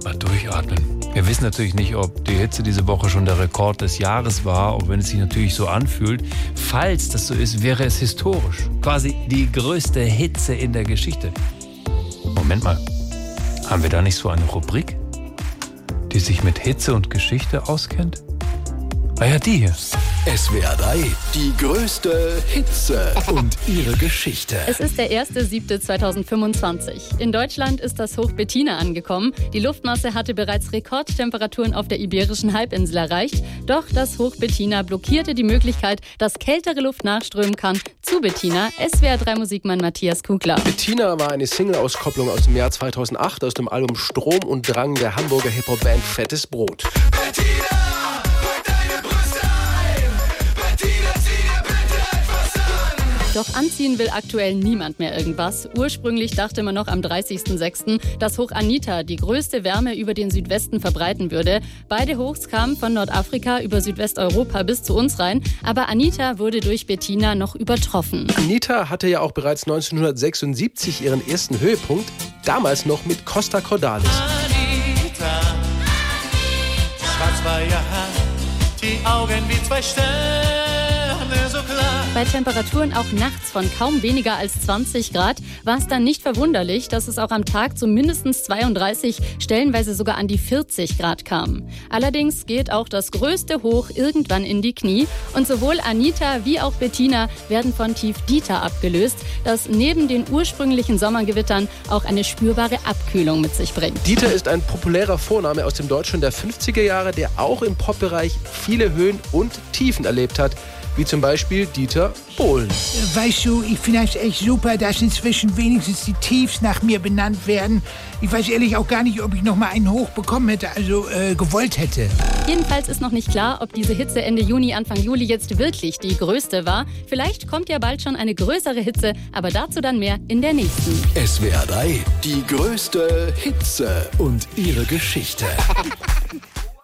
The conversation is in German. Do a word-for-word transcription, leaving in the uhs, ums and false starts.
Mal durchatmen. Wir wissen natürlich nicht, ob die Hitze diese Woche schon der Rekord des Jahres war, auch wenn es sich natürlich so anfühlt. Falls das so ist, wäre es historisch. Quasi die größte Hitze in der Geschichte. Moment mal, haben wir da nicht so eine Rubrik, die sich mit Hitze und Geschichte auskennt? Ah ja, die hier. S W R drei, die größte Hitze und ihre Geschichte. Es ist der erste siebte zweitausendfünfundzwanzig. In Deutschland ist das Hoch Bettina angekommen. Die Luftmasse hatte bereits Rekordtemperaturen auf der Iberischen Halbinsel erreicht. Doch das Hoch Bettina blockierte die Möglichkeit, dass kältere Luft nachströmen kann zu Bettina. S W R drei Musikmann Matthias Kugler. Bettina war eine Single-Auskopplung aus dem Jahr zweitausendacht aus dem Album Strom und Drang der Hamburger Hip-Hop-Band Fettes Brot. Bettina! Doch anziehen will aktuell niemand mehr irgendwas. Ursprünglich dachte man noch am dreißigsten sechsten, dass Hoch Anita die größte Wärme über den Südwesten verbreiten würde. Beide Hochs kamen von Nordafrika über Südwesteuropa bis zu uns rein. Aber Anita wurde durch Bettina noch übertroffen. Anita hatte ja auch bereits neunzehnhundertsechsundsiebzig ihren ersten Höhepunkt, damals noch mit Costa Cordalis. Anita, schwarz war ihr Haar, die Augen wie zwei Sterne so klar. Bei Temperaturen auch nachts von kaum weniger als zwanzig Grad war es dann nicht verwunderlich, dass es auch am Tag zu mindestens zweiunddreißig, stellenweise sogar an die vierzig Grad kam. Allerdings geht auch das größte Hoch irgendwann in die Knie und sowohl Anita wie auch Bettina werden von Tief Dieter abgelöst, das neben den ursprünglichen Sommergewittern auch eine spürbare Abkühlung mit sich bringt. Dieter ist ein populärer Vorname aus dem Deutschland der fünfziger Jahre, der auch im Popbereich viele Höhen und Tiefen erlebt hat. Wie zum Beispiel Dieter Bohlen. Weißt du, ich finde es echt super, dass inzwischen wenigstens die Tiefs nach mir benannt werden. Ich weiß ehrlich auch gar nicht, ob ich noch mal einen Hoch bekommen hätte, also äh, gewollt hätte. Jedenfalls ist noch nicht klar, ob diese Hitze Ende Juni, Anfang Juli jetzt wirklich die größte war. Vielleicht kommt ja bald schon eine größere Hitze, aber dazu dann mehr in der nächsten. S W R drei, die größte Hitze und ihre Geschichte.